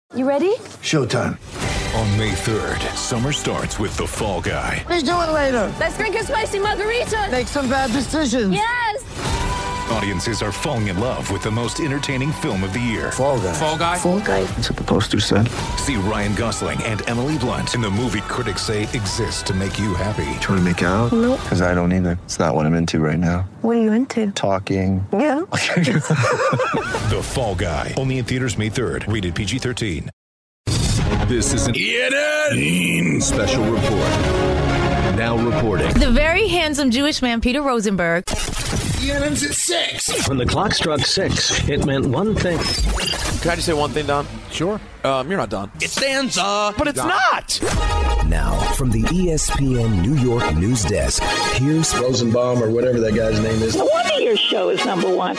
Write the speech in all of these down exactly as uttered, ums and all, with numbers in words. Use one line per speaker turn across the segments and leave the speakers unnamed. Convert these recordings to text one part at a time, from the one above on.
You ready?
Showtime.
On May third, summer starts with The Fall Guy.
Let's do it later.
Let's drink a spicy margarita.
Make some bad decisions.
Yes!
Audiences are falling in love with the most entertaining film of the year.
Fall Guy.
Fall Guy?
Fall Guy.
That's what the poster said.
See Ryan Gosling and Emily Blunt in the movie critics say exists to make you happy.
Trying to make it out?
Nope.
Because I don't either. It's not what I'm into right now.
What are you into?
Talking.
Yeah.
The Fall Guy. Only in theaters May third. Rated P G thirteen. This is an E N N special report. Now reporting.
The very handsome Jewish man, Peter Rosenberg.
E N N's at six.
When the clock struck six, it meant one thing.
Can I just say one thing, Don?
Sure.
Um, you're not Don. It stands up, but it's not.
Now, from the E S P N New York news desk, here's
Rosenbaum or whatever that guy's name is.
No wonder your show is number one.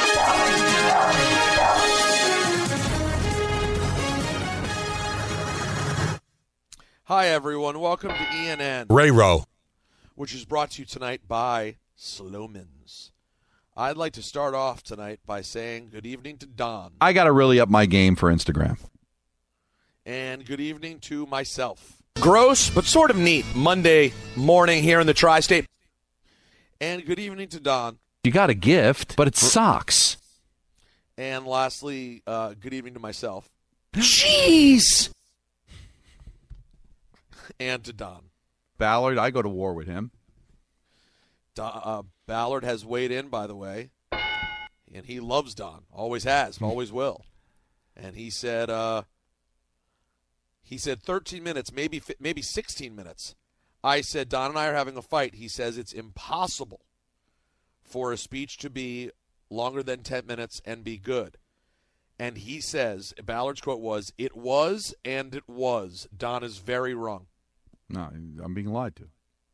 Hi, everyone. Welcome to E N N.
Ray Rowe.
Which is brought to you tonight by Slomin's. I'd like to start off tonight by saying good evening to Don.
I got to really up my game for Instagram.
And good evening to myself. Gross, but sort of neat. Monday morning here in the tri-state. And good evening to Don.
You got a gift, but it's socks.
And lastly, uh, good evening to myself. Jeez! And to Don.
Ballard, I go to war with him.
Don uh, Ballard has weighed in, by the way, and he loves Don. Always has, always will. And he said, uh, he said thirteen minutes, maybe maybe sixteen minutes. I said, Don and I are having a fight. He says it's impossible for a speech to be longer than ten minutes and be good. And he says, Ballard's quote was, it was and it was. Don is very wrong.
No, I'm being lied to.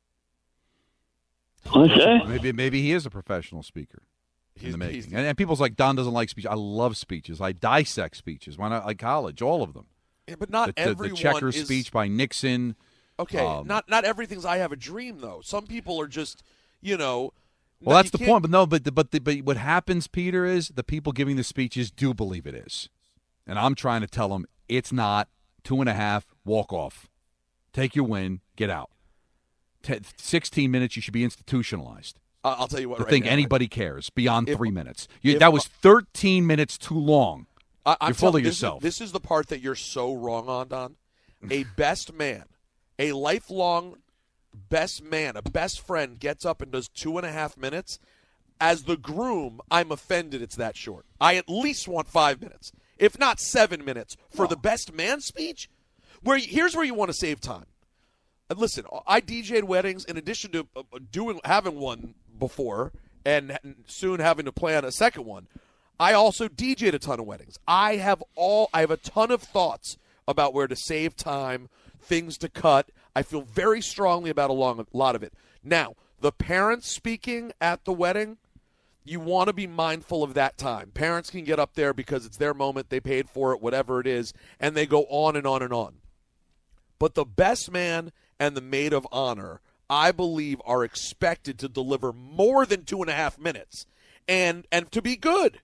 What's that?
Maybe maybe he is a professional speaker in
He's-
the making.
he's-
And, and people's like, Don doesn't like speech. I love speeches. I dissect speeches. Why not like college? All of them.
Yeah, but not
the, the,
everyone
the checker
is...
speech by Nixon.
Okay,
Um,
not not everything's I have a dream though. Some people are just, you know.
Well,
no,
that's
you
the
can't-
point. But no, but the, but the, but what happens, Peter, is the people giving the speeches do believe it is, and I'm trying to tell them it's not. Two and a half, walk off, take your win, get out. Ten, sixteen minutes, you should be institutionalized.
Uh, I'll tell you what.
To
right
think
now,
anybody cares beyond
if-
three minutes. You,
if-
that was thirteen minutes too long.
I, I'm
You're full
telling-
of
this is-
yourself.
This is the part that you're so wrong on, Don. A best man, a lifelong best man, a best friend gets up and does two and a half minutes. As the groom, I'm offended it's that short. I at least want five minutes, if not seven minutes, for the best man speech. Where here's where you want to save time. And listen, I D J'd weddings in addition to uh, doing having one before and soon having to plan a second one. I also D J'd a ton of weddings. I have all I have a ton of thoughts about where to save time, things to cut. I feel very strongly about a, long, a lot of it. Now, the parents speaking at the wedding, you want to be mindful of that time. Parents can get up there because it's their moment, they paid for it, whatever it is, and they go on and on and on. But the best man and the maid of honor, I believe, are expected to deliver more than two and a half minutes and and to be good.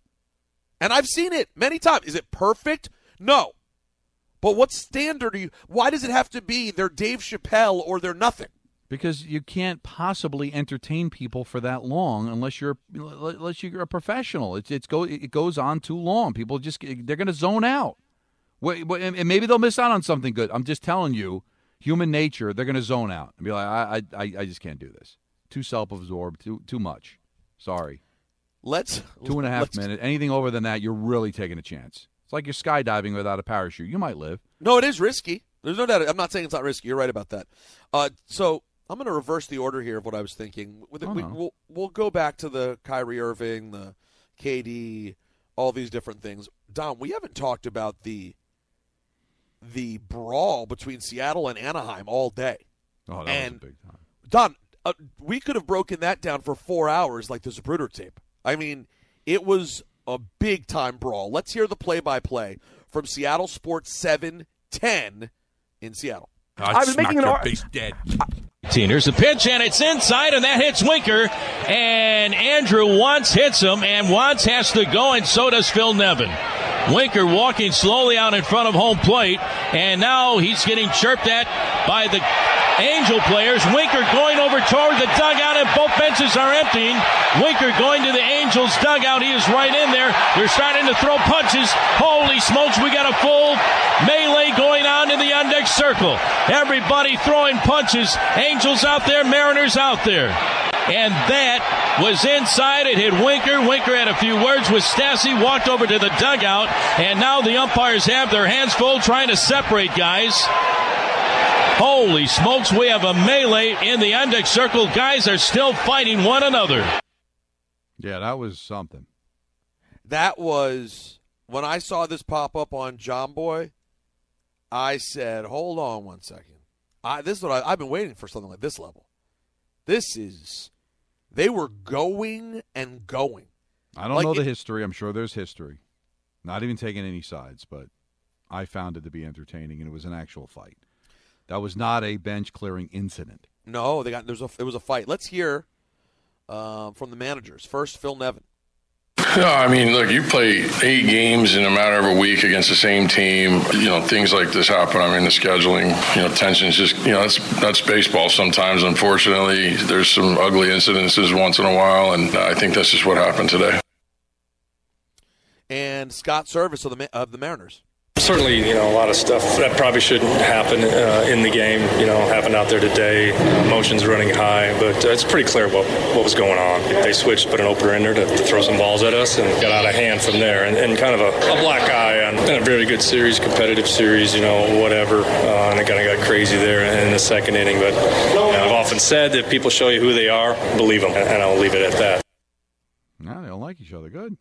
And I've seen it many times. Is it perfect? No. But what standard are you? Why does it have to be they're Dave Chappelle or they're nothing?
Because you can't possibly entertain people for that long unless you're unless you're a professional. It's it's go it goes on too long. People just they're going to zone out. And maybe they'll miss out on something good. I'm just telling you, human nature, they're going to zone out and be like, I, I, I just can't do this. Too self-absorbed, too, too much. Sorry.
Let's
two and a half
let's,
minutes. Anything over than that, you're really taking a chance. It's like you're skydiving without a parachute. You might live.
No, it is risky. There's no doubt. I'm not saying it's not risky. You're right about that. Uh, so I'm going to reverse the order here of what I was thinking. We,
oh,
we,
no.
we'll, we'll go back to the Kyrie Irving, the K D, all these different things. Don, we haven't talked about the the brawl between Seattle and Anaheim all day.
Oh, that
and
was a big time.
Don, uh, we could have broken that down for four hours like the Zapruder tape. I mean, it was a big-time brawl. Let's hear the play-by-play from Seattle Sports seven ten in Seattle.
I was making an argument.
dead.
Here's the pitch, and it's inside, and that hits Winker. And Andrew Wantz hits him, and Wantz has to go, and so does Phil Nevin. Winker walking slowly out in front of home plate, and now he's getting chirped at by the Angel players. Winker going over toward the dugout, and both benches are emptying. Winker going to the Angels dugout. He is right in there. They're starting to throw punches. Holy smokes, we got a full melee going on in the on-deck circle. Everybody throwing punches. Angels out there, Mariners out there. And that was inside. It hit Winker. Winker had a few words with Stassi, walked over to the dugout, and now the umpires have their hands full trying to separate guys. Holy smokes, we have a melee in the on-deck circle. Guys are still fighting one another.
Yeah, that was something.
That was, when I saw this pop up on John Boy, I said, hold on one second. I, this is what I, I've been waiting for, something like this level. This is, they were going and going.
I don't
like
know the
it,
history. I'm sure there's history. Not even taking any sides, but I found it to be entertaining, and it was an actual fight. That was not a bench-clearing incident.
No, they got there's a, it was a fight. Let's hear uh, from the managers. First, Phil Nevin.
No, I mean, look, you play eight games in a matter of a week against the same team. You know, things like this happen. I mean, the scheduling, you know, tensions just, you know, that's that's baseball sometimes. Unfortunately, there's some ugly incidences once in a while, and I think that's just what happened today.
And Scott Service of the of the Mariners.
Certainly, you know, a lot of stuff that probably shouldn't happen uh, in the game, you know, happened out there today. Uh, emotions running high, but uh, it's pretty clear what, what was going on. They switched, put an opener in there to, to throw some balls at us, and got out of hand from there. And, and kind of a, a black eye on a very good series, competitive series, you know, whatever. Uh, and it kind of got crazy there in the second inning. But you know, I've often said that people show you who they are, believe them, and I'll leave it at that.
No, they don't like each other. Good.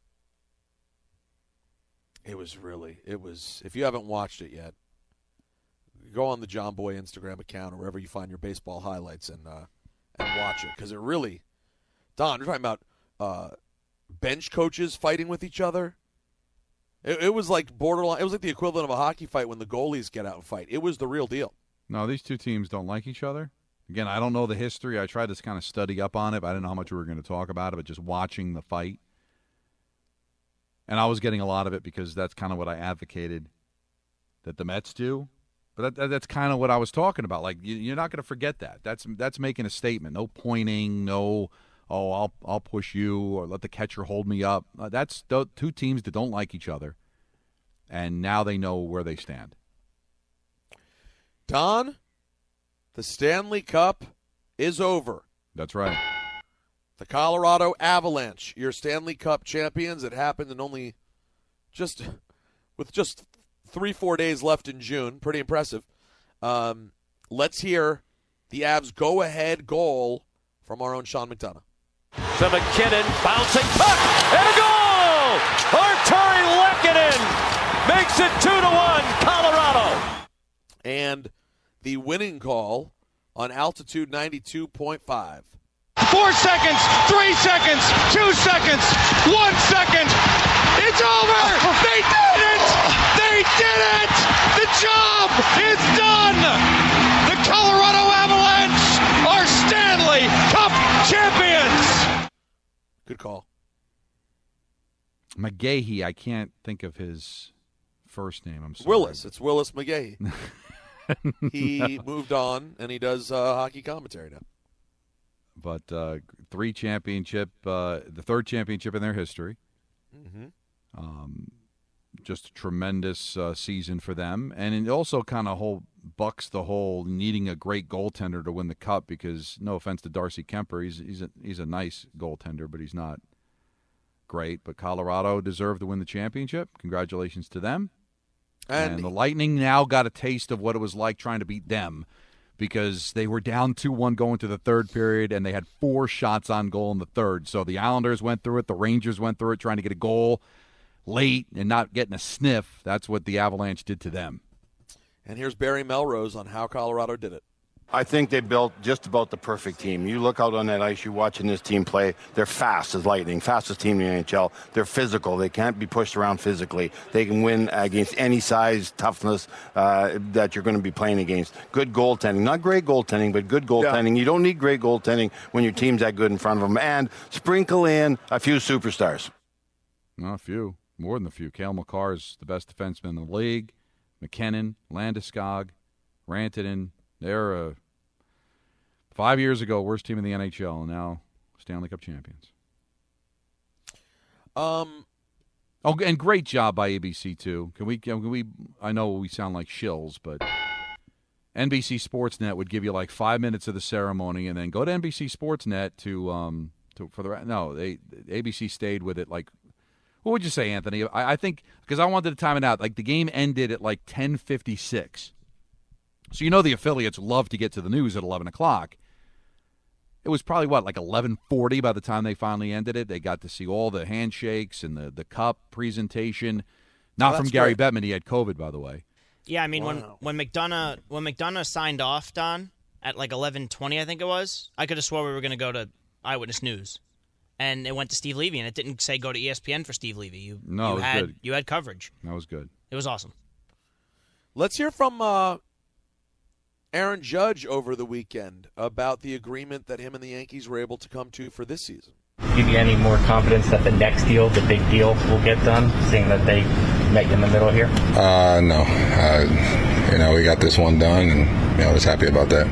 It was really, it was, if you haven't watched it yet, go on the John Boy Instagram account or wherever you find your baseball highlights and uh, and watch it. Because it really, Don, you're talking about uh, bench coaches fighting with each other. It, it was like borderline, it was like the equivalent of a hockey fight when the goalies get out and fight. It was the real deal.
No, these two teams don't like each other. Again, I don't know the history. I tried to kind of study up on it, but I didn't know how much we were going to talk about it, but just watching the fight. And I was getting a lot of it because that's kind of what I advocated that the Mets do. But that, that, that's kind of what I was talking about. Like, you, you're not going to forget that. That's that's making a statement. No pointing, no, oh, I'll I'll push you or let the catcher hold me up. Uh, that's th- two teams that don't like each other, and now they know where they stand.
Don, the Stanley Cup is over.
That's right.
The Colorado Avalanche, your Stanley Cup champions. It happened in only just with just three, four days left in June. Pretty impressive. Um, let's hear the Avs' go-ahead goal from our own Sean McDonough.
To McKinnon, bouncing puck, and a goal! Arturi Lehkonen makes it two to one, Colorado.
And the winning call on Altitude ninety-two point five.
Four seconds, three seconds, two seconds, one second. It's over. They did it. They did it. The job is done. The Colorado Avalanche are Stanley Cup champions.
Good call.
McGahey, I can't think of his first name. I'm sorry.
Willis. It's Willis McGahey. He moved on, and he does uh, hockey commentary now.
But uh, three championship, uh, the third championship in their history.
Mm-hmm.
Um, just a tremendous uh, season for them. And it also kind of whole bucks the whole needing a great goaltender to win the Cup because, no offense to Darcy Kemper, he's, he's, a, he's a nice goaltender, but he's not great. But Colorado deserved to win the championship. Congratulations to them. And, and the Lightning now got a taste of what it was like trying to beat them, because they were down two one going to the third period, and they had four shots on goal in the third. So the Islanders went through it. The Rangers went through it, trying to get a goal late and not getting a sniff. That's what the Avalanche did to them.
And here's Barry Melrose on how Colorado did it.
I think they built just about the perfect team. You look out on that ice, you're watching this team play. They're fast as lightning, fastest team in the N H L. They're physical. They can't be pushed around physically. They can win against any size, toughness uh, that you're going to be playing against. Good goaltending. Not great goaltending, but good goaltending. Yeah. You don't need great goaltending when your team's that good in front of them. And sprinkle in a few superstars.
Not a few. More than a few. Cale Makar is the best defenseman in the league. McKinnon, Landeskog, Rantanen. They're uh, five years ago worst team in the N H L, and now Stanley Cup champions.
Um.
Oh, and great job by A B C too. Can we? Can we? I know we sound like shills, but N B C Sportsnet would give you like five minutes of the ceremony, and then go to N B C Sportsnet to um to for the no. They A B C stayed with it like. What would you say, Anthony? I, I think because I wanted to time it out. Like the game ended at like ten fifty-six, so you know the affiliates love to get to the news at eleven o'clock. It was probably, what, like eleven forty by the time they finally ended it. They got to see all the handshakes and the, the cup presentation. Not
oh,
from Gary
great.
Bettman. He had COVID, by the way.
Yeah, I mean,
Wow.
when, when McDonough when McDonough signed off, Don, at like eleven twenty, I think it was, I could have swore we were going to go to Eyewitness News. And it went to Steve Levy, and it didn't say go to E S P N for Steve Levy. You,
No,
you
it was
had,
good.
You had coverage.
That was good.
It was awesome.
Let's hear from uh, Aaron Judge over the weekend about the agreement that him and the Yankees were able to come to for this season.
Give you any more confidence that the next deal, the big deal, will get done, seeing that they met you in the middle here?
Uh, no. Uh, you know, we got this one done, and you know, I was happy about that.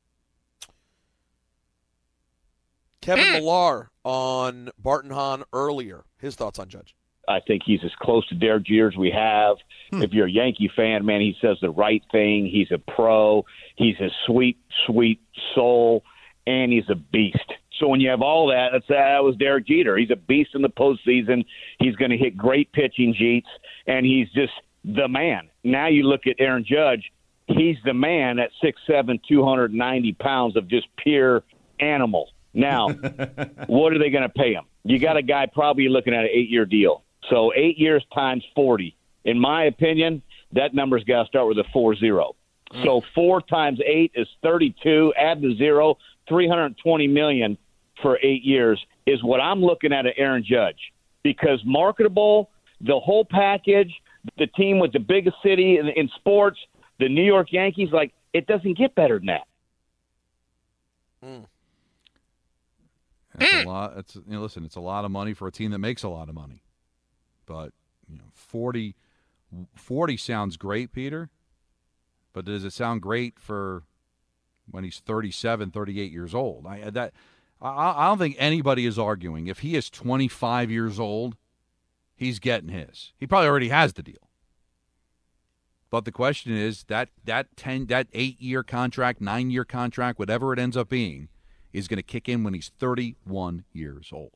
Kevin Millar on Barton Hahn earlier. His thoughts on Judge.
I think he's as close to Derek Jeter as we have. Hmm. If you're a Yankee fan, man, he says the right thing. He's a pro. He's a sweet, sweet soul, and he's a beast. So when you have all that, that's, that was Derek Jeter. He's a beast in the postseason. He's going to hit great pitching, Jeets, and he's just the man. Now you look at Aaron Judge. He's the man at six seven, two hundred ninety pounds of just pure animal. Now, what are they going to pay him? You got a guy probably looking at an eight-year deal. So eight years times forty. In my opinion, that number's got to start with a four zero. Mm. So four times eight is thirty-two. Add the zero, three hundred twenty million dollars for eight years is what I'm looking at at Aaron Judge. Because marketable, the whole package, the team with the biggest city in, in sports, the New York Yankees, like, it doesn't get better than that.
Mm.
That's a lot. It's, you know, listen, it's a lot of money for a team that makes a lot of money. But you know, forty, forty sounds great, Peter. But does it sound great for when he's thirty-seven, thirty-eight years old? I that I, I don't think anybody is arguing. If he is twenty-five years old, he's getting his. He probably already has the deal. But the question is that that ten, that eight-year contract, nine-year contract, whatever it ends up being, is going to kick in when he's thirty-one years old.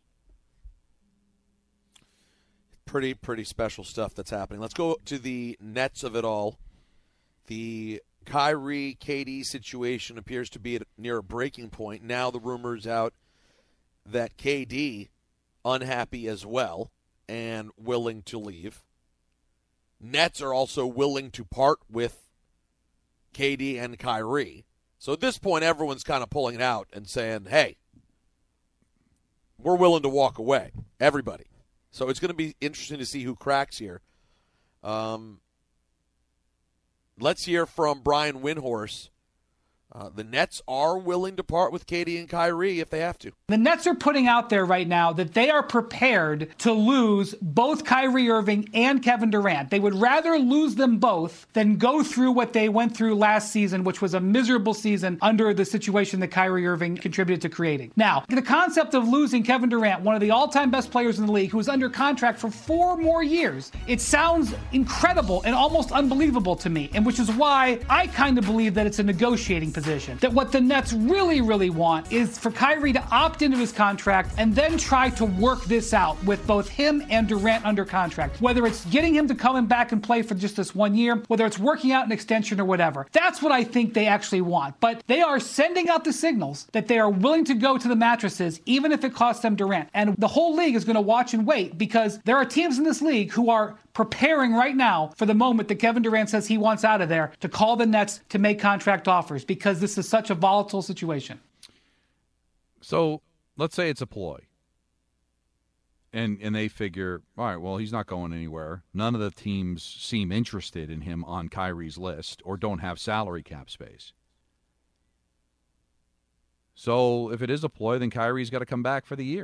Pretty, pretty special stuff that's happening. Let's go to the Nets of it all. The Kyrie K D situation appears to be at near a breaking point. Now the rumor's out that K D unhappy as well and willing to leave. Nets are also willing to part with K D and Kyrie. So at this point, everyone's kind of pulling it out and saying, hey, we're willing to walk away. Everybody. So it's going to be interesting to see who cracks here. Um, let's hear from Brian Windhorst. Uh, the Nets are willing to part with K D and Kyrie if they have to.
The Nets are putting out there right now that they are prepared to lose both Kyrie Irving and Kevin Durant. They would rather lose them both than go through what they went through last season, which was a miserable season under the situation that Kyrie Irving contributed to creating. Now, the concept of losing Kevin Durant, one of the all-time best players in the league, who is under contract for four more years, it sounds incredible and almost unbelievable to me, and which is why I kind of believe that it's a negotiating position. That what the Nets really, really want is for Kyrie to opt into his contract and then try to work this out with both him and Durant under contract. Whether it's getting him to come back and play for just this one year, whether it's working out an extension or whatever. That's what I think they actually want. But they are sending out the signals that they are willing to go to the mattresses, even if it costs them Durant. And the whole league is going to watch and wait because there are teams in this league who are preparing right now for the moment that Kevin Durant says he wants out of there to call the Nets to make contract offers because this is such a volatile situation.
So let's say it's a ploy. And and they figure, all right, well, he's not going anywhere. None of the teams seem interested in him on Kyrie's list or don't have salary cap space. So if it is a ploy, then Kyrie's got to come back for the year.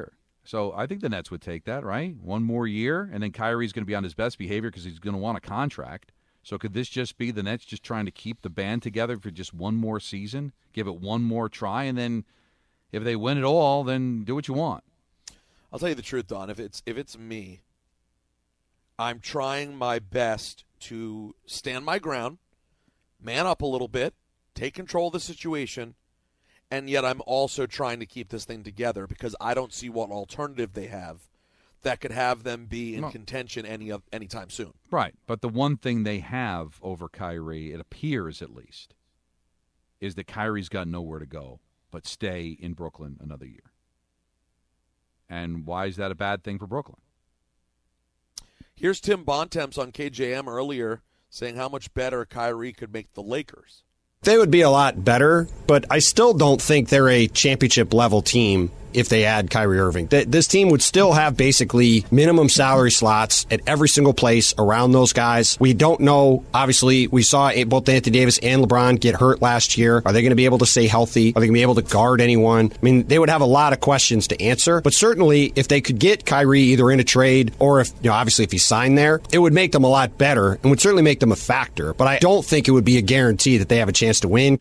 So I think the Nets would take that, right? One more year, and then Kyrie's going to be on his best behavior because he's going to want a contract. So could this just be the Nets just trying to keep the band together for just one more season, give it one more try, and then if they win it all, then do what you want?
I'll tell you the truth, Don. If it's if it's me, I'm trying my best to stand my ground, man up a little bit, take control of the situation, and yet I'm also trying to keep this thing together because I don't see what alternative they have that could have them be in
No.
contention any of anytime soon.
Right, but the one thing they have over Kyrie, it appears at least, is that Kyrie's got nowhere to go but stay in Brooklyn another year. And why is that a bad thing for Brooklyn?
Here's Tim Bontemps on K J M earlier saying how much better Kyrie could make the Lakers.
They would be a lot better, but I still don't think they're a championship-level team if they add Kyrie Irving. Th- This team would still have basically minimum salary slots at every single place around those guys. We don't know. Obviously, we saw both Anthony Davis and LeBron get hurt last year. Are they going to be able to stay healthy? Are they going to be able to guard anyone? I mean, they would have a lot of questions to answer, but certainly if they could get Kyrie either in a trade or if, you know, obviously if he signed there, it would make them a lot better and would certainly make them a factor, but I don't think it would be a guarantee that they have a chance to win.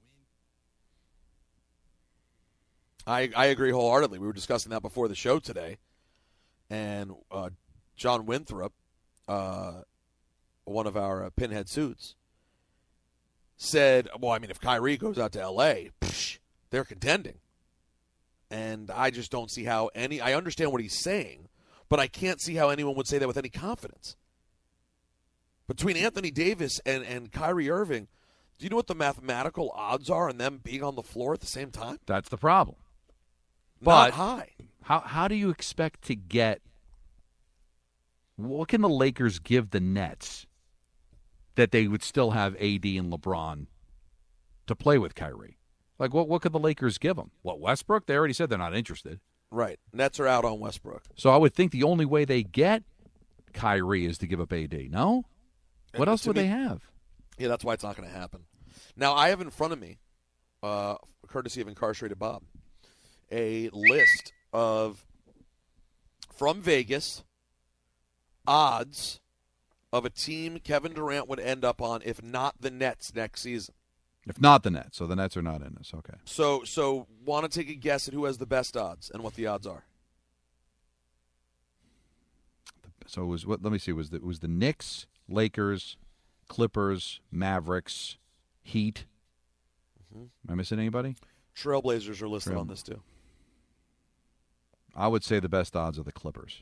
I, I agree wholeheartedly. We were discussing that before the show today. And uh, John Winthrop, uh, one of our uh, pinhead suits, said, well, I mean, if Kyrie goes out to L A, psh, they're contending. And I just don't see how any – I understand what he's saying, but I can't see how anyone would say that with any confidence. Between Anthony Davis and, and Kyrie Irving, do you know what the mathematical odds are on them being on the floor at the same time?
That's the problem.
Not
But
high.
How how do you expect to get – what can the Lakers give the Nets that they would still have A D and LeBron to play with Kyrie? Like, what, what could the Lakers give them? What, Westbrook? They already said they're not interested.
Right. Nets are out on Westbrook.
So I would think the only way they get Kyrie is to give up A D, no? What
And
else
to
would
me-
they have?
Yeah, that's why it's not going to happen. Now, I have in front of me, uh, courtesy of Incarcerated Bob, a list of, from Vegas, odds of a team Kevin Durant would end up on if not the Nets next season.
If not the Nets. So the Nets are not in this. Okay.
So, so want to take a guess at who has the best odds and what the odds are?
So it was what? Let me see. It was the, it was the Knicks, Lakers, Clippers, Mavericks, Heat.
Mm-hmm.
Am I missing anybody?
Trailblazers are listed
Trail-
on this too.
I would say the best odds are the Clippers.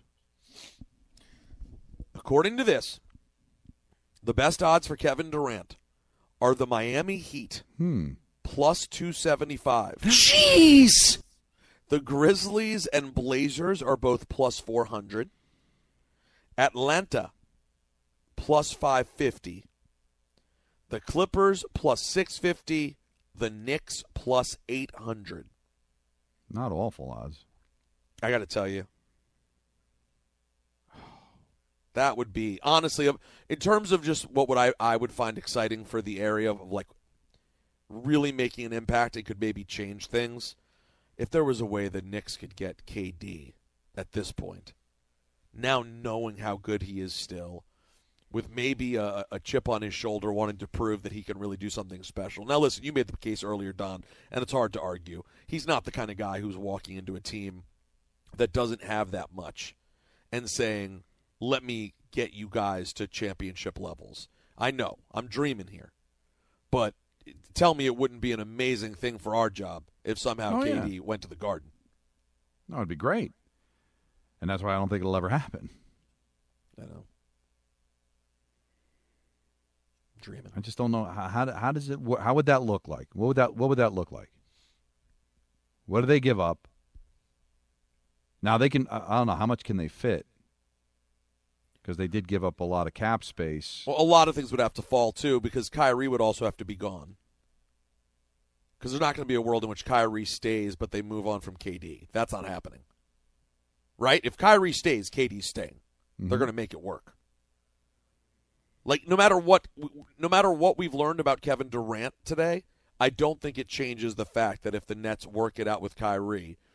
According to this, the best odds for Kevin Durant are the Miami Heat,
Hmm.
plus two seventy-five.
Jeez!
The Grizzlies and Blazers are both plus four hundred. Atlanta, plus five fifty. The Clippers, plus six fifty. The Knicks, plus eight hundred.
Not awful odds.
I got to tell you, that would be, honestly, in terms of just what would I, I would find exciting for the area of, like, really making an impact, it could maybe change things. If there was a way the Knicks could get K D at this point, now knowing how good he is still, with maybe a, a chip on his shoulder wanting to prove that he can really do something special. Now, listen, you made the case earlier, Don, and it's hard to argue. He's not the kind of guy who's walking into a team that doesn't have that much and saying, let me get you guys to championship levels. I know, I'm dreaming here. But tell me it wouldn't be an amazing thing for our job if somehow
Oh,
K D
yeah.
went to the Garden.
No, it'd be great. And that's why I don't think it'll ever happen.
I know. Dreaming.
I just don't know how how, how does it wh- how would that look like? What would that what would that look like? What do they give up? Now they can I I don't know how much can they fit? Because they did give up a lot of cap space.
Well, a lot of things would have to fall, too, because Kyrie would also have to be gone. Because there's not going to be a world in which Kyrie stays, but they move on from K D. That's not happening. Right? If Kyrie stays, K D's staying.
Mm-hmm.
They're going to make it work. Like, no matter what no matter what we've learned about Kevin Durant today, I don't think it changes the fact that if the Nets work it out with Kyrie,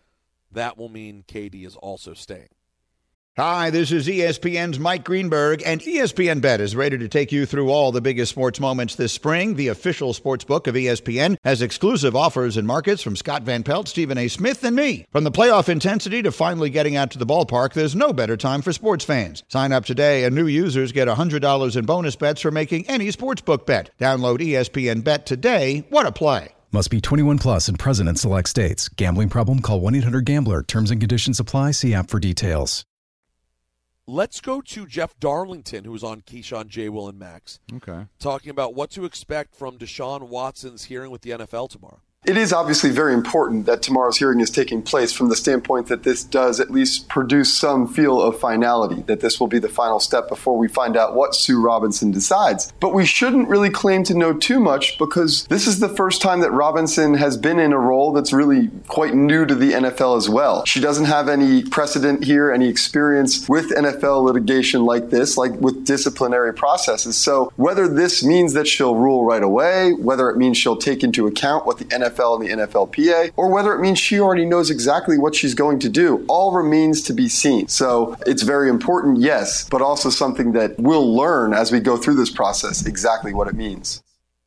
that will mean K D is also staying.
Hi, this is E S P N's Mike Greenberg, and E S P N Bet is ready to take you through all the biggest sports moments this spring. The official sports book of E S P N has exclusive offers and markets from Scott Van Pelt, Stephen A. Smith, and me. From the playoff intensity to finally getting out to the ballpark, there's no better time for sports fans. Sign up today, and new users get one hundred dollars in bonus bets for making any sportsbook bet. Download E S P N Bet today. What a play.
Must be twenty-one plus and present in select states. Gambling problem? Call one eight hundred gambler. Terms and conditions apply. See app for details.
Let's go to Jeff Darlington, who was on Keyshawn, J. Will, and Max.
Okay.
Talking about what to expect from Deshaun Watson's hearing with the N F L tomorrow.
It is obviously very important that tomorrow's hearing is taking place from the standpoint that this does at least produce some feel of finality, that this will be the final step before we find out what Sue Robinson decides. But we shouldn't really claim to know too much because this is the first time that Robinson has been in a role that's really quite new to the N F L as well. She doesn't have any precedent here, any experience with N F L litigation like this, like with disciplinary processes. So whether this means that she'll rule right away, whether it means she'll take into account what the N F L and the N F L P A, or whether it means she already knows exactly what she's going to do, all remains to be seen. So it's very important, yes, but also something that we'll learn as we go through this process exactly what it means.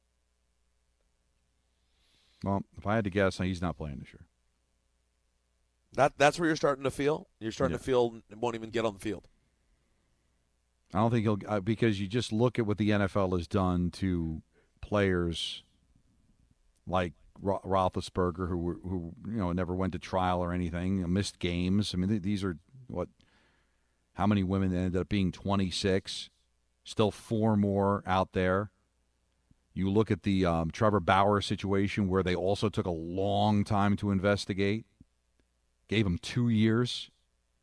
Well, if I had to guess, he's not playing this year.
That That's where you're starting to feel? You're starting
Yeah.
to feel it won't even get on the field.
I don't think he'll uh, because you just look at what the N F L has done to players like Ro- Roethlisberger, who who you know never went to trial or anything, missed games. I mean, th- these are what? How many women ended up being twenty-six? Still four more out there. You look at the um, Trevor Bauer situation, where they also took a long time to investigate. Gave him two years.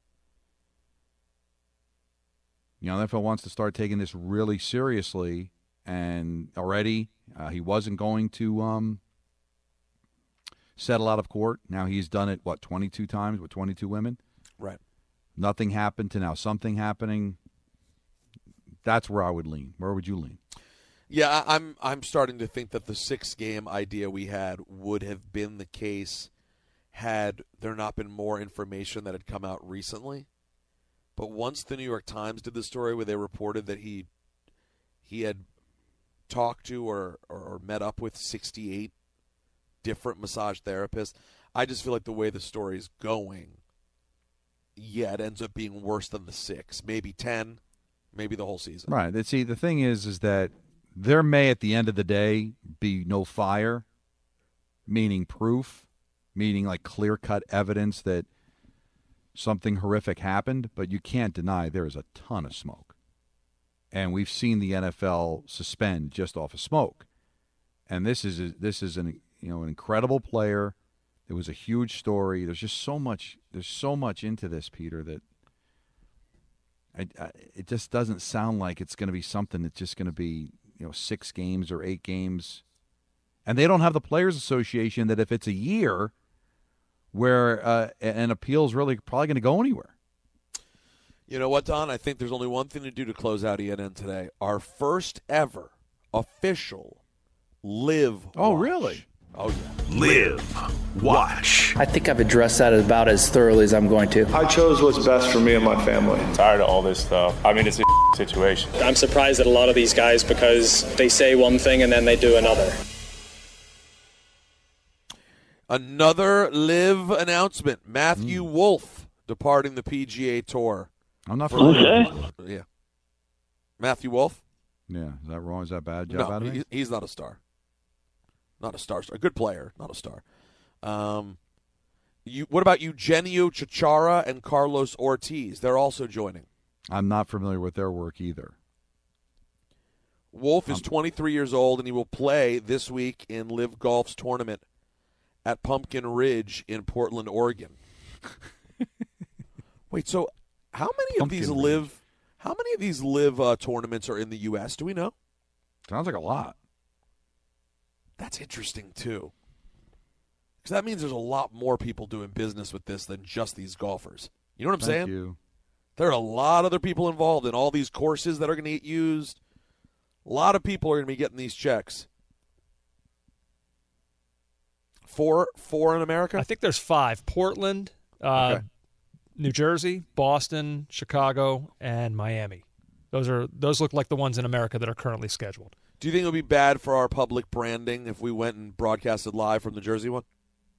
You know, the N F L wants to start taking this really seriously, and already uh, he wasn't going to um, settle out of court. Now he's done it, what, twenty-two times with twenty-two women?
Right.
Nothing happened to now something happening. That's where I would lean. Where would you lean?
Yeah, I- I'm I'm starting to think that the six-game idea we had would have been the case had there not been more information that had come out recently. But once the New York Times did the story where they reported that he he had talked to or, or met up with sixty-eight different massage therapists, I just feel like the way the story is going, yeah, it ends up being worse than the six, maybe ten, maybe the whole season.
Right. See, the thing is, is that there may, at the end of the day, be no fire, meaning proof, meaning like clear-cut evidence that something horrific happened, but you can't deny there is a ton of smoke. And we've seen the N F L suspend just off of smoke. And this is a, this is an you know an incredible player. It was a huge story. There's just so much there's so much into this, Peter, that I, I, it just doesn't sound like it's going to be something that's just going to be, you know, six games or eight games. And they don't have the Players Association that if it's a year where uh, an appeal is really probably going to go anywhere.
You know what, Don? I think there's only one thing to do to close out E N N today. Our first ever official Live
Oh,
Watch.
really?
Oh, yeah.
Live Watch.
I think I've addressed that about as thoroughly as I'm going to.
I chose what's best for me and my family.
Tired of all this stuff. I mean, it's a situation.
I'm surprised at a lot of these guys because they say one thing and then they do another.
Another Live announcement. Matthew
Mm.
Wolff departing the P G A Tour.
I'm not
familiar.
familiar.
Yeah. Matthew Wolff?
Yeah, is that wrong? Is that bad job
No,
out of me?
he, he's not a star. Not a star. A good player, not a star. Um, you. What about Eugenio Chichara and Carlos Ortiz? They're also joining.
I'm not familiar with their work either.
Wolff is twenty-three years old, and he will play this week in Live Golf's tournament at Pumpkin Ridge in Portland, Oregon. Wait, so how many
Pumpkin
of these
Ridge.
live? How many of these live uh, tournaments are in the U S? Do we know?
Sounds like a lot.
That's interesting too, because that means there's a lot more people doing business with this than just these golfers. You know what I'm
Thank
saying?
you.
There are a lot of other people involved in all these courses that are going to get used. A lot of people are going to be getting these checks. Four, four in America.
I think there's five. Portland,
Uh,
Okay.
New Jersey, Boston, Chicago, and Miami. Those are those look like the ones in America that are currently scheduled.
Do you think it would be bad for our public branding if we went and broadcasted live from the Jersey one?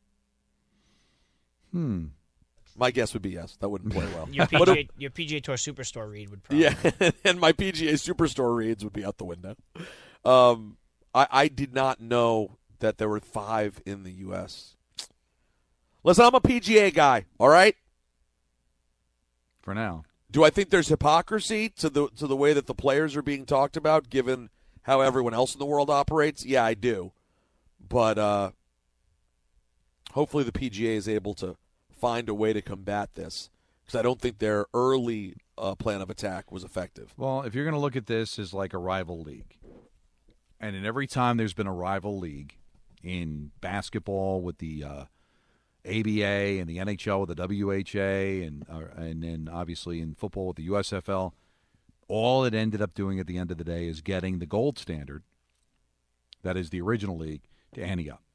Hmm.
My guess would be yes. That wouldn't play well.
Your P
But
G A,
it-
your P G A Tour Superstore read would probably.
Yeah, and my P G A Superstore reads would be out the window. Um, I, I did not know that there were five in the U S Listen, I'm a P G A guy, all right?
For now.
Do I think there's hypocrisy to the to the way that the players are being talked about, given how everyone else in the world operates? Yeah, I do. But uh, hopefully the P G A is able to find a way to combat this, because I don't think their early uh, plan of attack was effective.
Well, if you're going to look at this as like a rival league, and in every time there's been a rival league in basketball with the uh, A B A and the N H L with the W H A, and uh, and then obviously in football with the U S F L, all it ended up doing at the end of the day is getting the gold standard, that is the original league, to ante up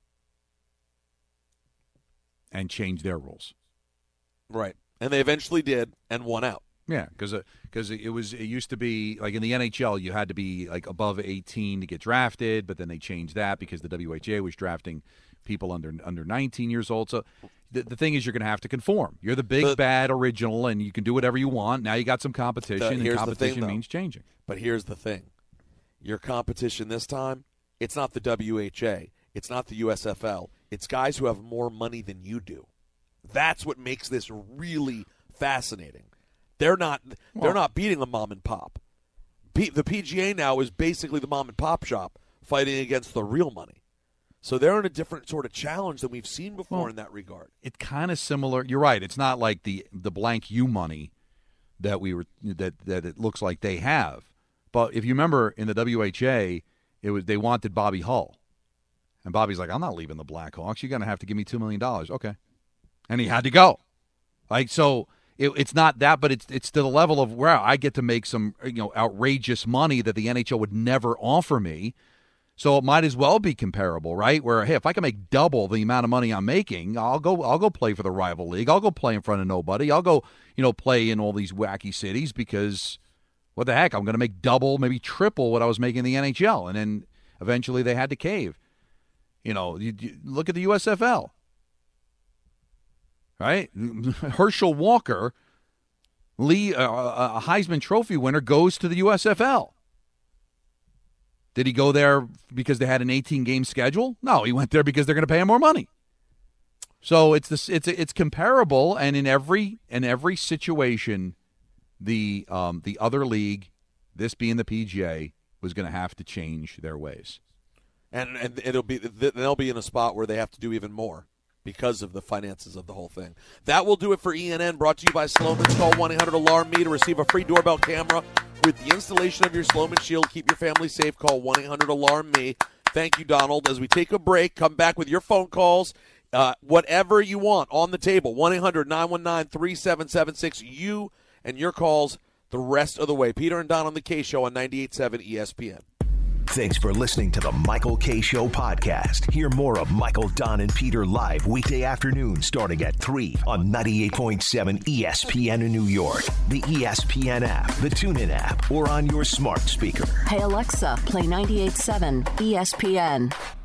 and change their rules.
Right. And they eventually did and won out.
Yeah, because because it was it used to be like in the N H L you had to be like above eighteen to get drafted, but then they changed that because the W H A was drafting people under under nineteen years old. So the, the thing is, you're going to have to conform. You're the big
The-
bad original, and you can do whatever you want. Now you got some competition,
The-
and
here's the
competition
thing, though.
means changing.
But here's the thing. Your competition this time, it's not the W H A. It's not the U S F L. It's guys who have more money than you do. That's what makes this really fascinating. They're not they're
Well-
not beating a mom and pop. P, the P G A now is basically the mom and pop shop fighting against the real money. So they're in a different sort of challenge than we've seen before
Well,
in that regard.
It's kind of similar. You're right. It's not like the the blank U money that we were that that it looks like they have. But if you remember in the W H A, it was they wanted Bobby Hull, and Bobby's like, I'm not leaving the Blackhawks. You're gonna have to give me two million dollars. Okay, and he had to go. Like so, it, it's not that, but it's it's to the level of where I get to make some you know outrageous money that the N H L would never offer me. So it might as well be comparable, right? Where hey, if I can make double the amount of money I'm making, I'll go. I'll go play for the rival league. I'll go play in front of nobody. I'll go, you know, play in all these wacky cities because what the heck? I'm going to make double, maybe triple what I was making in the N H L, and then eventually they had to cave. You know, you, you look at the U S F L, right? Herschel Walker, Lee, uh, a Heisman Trophy winner, goes to the U S F L. Did he go there because they had an eighteen-game schedule? No, he went there because they're going to pay him more money. So it's this, it's it's comparable, and in every in every situation, the um, the other league, this being the P G A, was going to have to change their ways.
And and it'll be they'll be in a spot where they have to do even more because of the finances of the whole thing. That will do it for E N N, brought to you by Sloman's. Call one eight hundred alarm me to receive a free doorbell camera with the installation of your Sloman Shield. Keep your family safe. Call one eight hundred alarm me. Thank you, Donald. As we take a break, come back with your phone calls. Uh, whatever you want on the table. one eight hundred nine one nine three seven seven six. You and your calls the rest of the way. Peter and Don on the K Show on ninety-eight point seven E S P N.
Thanks for listening to the Michael K. Show podcast. Hear more of Michael, Don, and Peter live weekday afternoons starting at three on ninety-eight point seven E S P N in New York, the E S P N app, the TuneIn app, or on your smart speaker.
Hey, Alexa, play ninety-eight point seven E S P N.